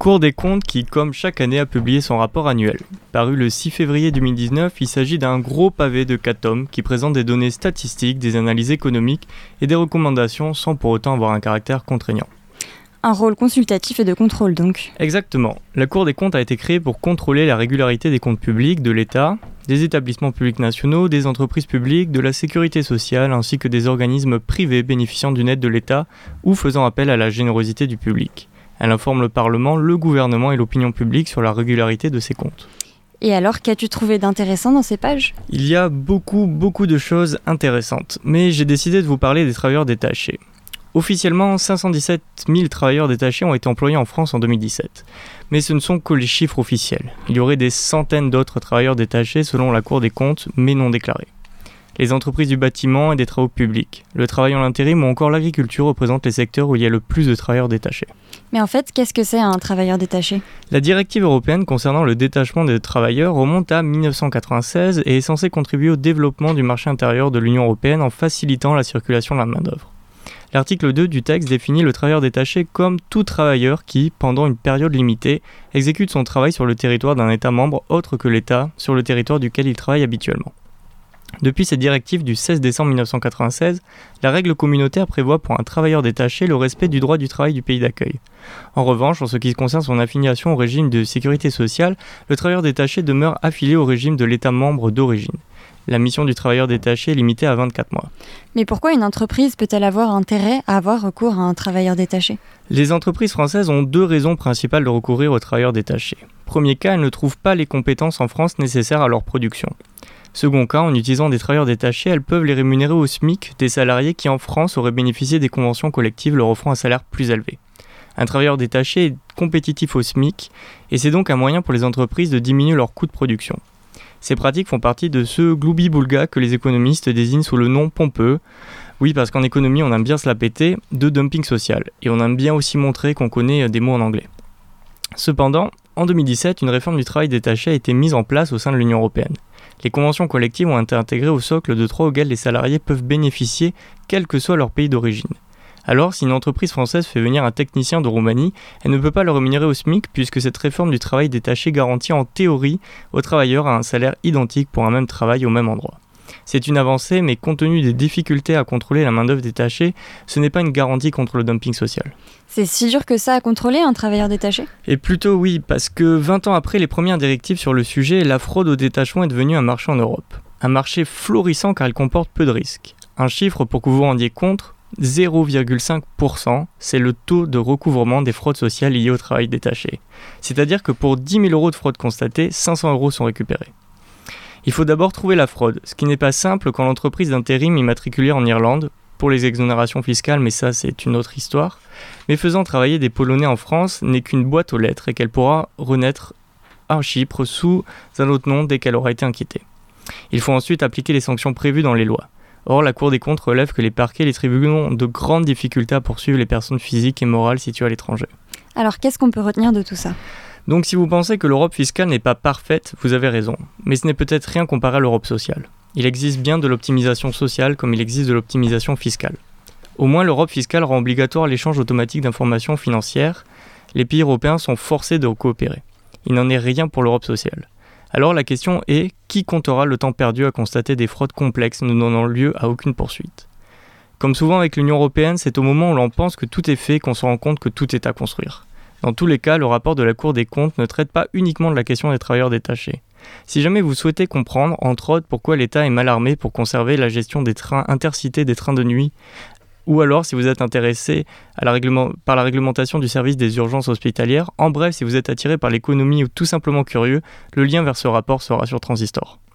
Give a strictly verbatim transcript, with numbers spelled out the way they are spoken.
Cour des comptes qui, comme chaque année, a publié son rapport annuel. Paru le six février deux mille dix-neuf, il s'agit d'un gros pavé de quatre tomes qui présente des données statistiques, des analyses économiques et des recommandations sans pour autant avoir un caractère contraignant. Un rôle consultatif et de contrôle donc. Exactement. La Cour des comptes a été créée pour contrôler la régularité des comptes publics de l'État, des établissements publics nationaux, des entreprises publiques, de la sécurité sociale ainsi que des organismes privés bénéficiant d'une aide de l'État ou faisant appel à la générosité du public. Elle informe le Parlement, le gouvernement et l'opinion publique sur la régularité de ces comptes. Et alors, qu'as-tu trouvé d'intéressant dans ces pages ? Il y a beaucoup, beaucoup de choses intéressantes, mais j'ai décidé de vous parler des travailleurs détachés. Officiellement, cinq cent dix-sept mille travailleurs détachés ont été employés en France en deux mille dix-sept. Mais ce ne sont que les chiffres officiels. Il y aurait des centaines d'autres travailleurs détachés selon la Cour des comptes, mais non déclarés. Les entreprises du bâtiment et des travaux publics, le travail en intérim ou encore l'agriculture représentent les secteurs où il y a le plus de travailleurs détachés. Mais en fait, qu'est-ce que c'est un travailleur détaché ? La directive européenne concernant le détachement des travailleurs remonte à dix-neuf cent quatre-vingt-seize et est censée contribuer au développement du marché intérieur de l'Union européenne en facilitant la circulation de la main-d'œuvre. L'article deux du texte définit le travailleur détaché comme tout travailleur qui, pendant une période limitée, exécute son travail sur le territoire d'un État membre autre que l'État sur le territoire duquel il travaille habituellement. Depuis cette directive du seize décembre mille neuf cent quatre-vingt-seize, la règle communautaire prévoit pour un travailleur détaché le respect du droit du travail du pays d'accueil. En revanche, en ce qui concerne son affiliation au régime de sécurité sociale, le travailleur détaché demeure affilié au régime de l'État membre d'origine. La mission du travailleur détaché est limitée à vingt-quatre mois. Mais pourquoi une entreprise peut-elle avoir intérêt à avoir recours à un travailleur détaché ? Les entreprises françaises ont deux raisons principales de recourir aux travailleurs détachés. Premier cas, elles ne trouvent pas les compétences en France nécessaires à leur production. Second cas, en utilisant des travailleurs détachés, elles peuvent les rémunérer au SMIC des salariés qui en France auraient bénéficié des conventions collectives leur offrant un salaire plus élevé. Un travailleur détaché est compétitif au SMIC et c'est donc un moyen pour les entreprises de diminuer leurs coûts de production. Ces pratiques font partie de ce gloubi-boulga que les économistes désignent sous le nom pompeux. Oui, parce qu'en économie, on aime bien se la péter, de dumping social. Et on aime bien aussi montrer qu'on connaît des mots en anglais. Cependant, en deux mille dix-sept, une réforme du travail détaché a été mise en place au sein de l'Union européenne. Les conventions collectives ont été intégrées au socle de droits auxquels les salariés peuvent bénéficier, quel que soit leur pays d'origine. Alors, si une entreprise française fait venir un technicien de Roumanie, elle ne peut pas le rémunérer au SMIC puisque cette réforme du travail détaché garantit en théorie aux travailleurs un salaire identique pour un même travail au même endroit. C'est une avancée, mais compte tenu des difficultés à contrôler la main-d'œuvre détachée, ce n'est pas une garantie contre le dumping social. C'est si dur que ça à contrôler un travailleur détaché ? Et plutôt oui, parce que vingt ans après les premières directives sur le sujet, la fraude au détachement est devenue un marché en Europe. Un marché florissant car il comporte peu de risques. Un chiffre pour que vous vous rendiez compte, zéro virgule cinq pour cent, c'est le taux de recouvrement des fraudes sociales liées au travail détaché. C'est-à-dire que pour dix mille euros de fraude constatée, cinq cents euros sont récupérés. Il faut d'abord trouver la fraude, ce qui n'est pas simple quand l'entreprise d'intérim immatriculée en Irlande, pour les exonérations fiscales, mais ça c'est une autre histoire, mais faisant travailler des Polonais en France n'est qu'une boîte aux lettres et qu'elle pourra renaître à Chypre sous un autre nom dès qu'elle aura été inquiétée. Il faut ensuite appliquer les sanctions prévues dans les lois. Or, la Cour des comptes relève que les parquets et les tribunaux ont de grandes difficultés à poursuivre les personnes physiques et morales situées à l'étranger. Alors, qu'est-ce qu'on peut retenir de tout ça ? Donc, si vous pensez que l'Europe fiscale n'est pas parfaite, vous avez raison. Mais ce n'est peut-être rien comparé à l'Europe sociale. Il existe bien de l'optimisation sociale comme il existe de l'optimisation fiscale. Au moins, l'Europe fiscale rend obligatoire l'échange automatique d'informations financières. Les pays européens sont forcés de coopérer. Il n'en est rien pour l'Europe sociale. Alors la question est, qui comptera le temps perdu à constater des fraudes complexes ne donnant lieu à aucune poursuite ? Comme souvent avec l'Union européenne, c'est au moment où l'on pense que tout est fait qu'on se rend compte que tout est à construire. Dans tous les cas, le rapport de la Cour des comptes ne traite pas uniquement de la question des travailleurs détachés. Si jamais vous souhaitez comprendre, entre autres, pourquoi l'État est mal armé pour conserver la gestion des trains intercités, des trains de nuit, ou alors si vous êtes intéressé à la réglement- par la réglementation du service des urgences hospitalières, en bref, si vous êtes attiré par l'économie ou tout simplement curieux, le lien vers ce rapport sera sur Transistor.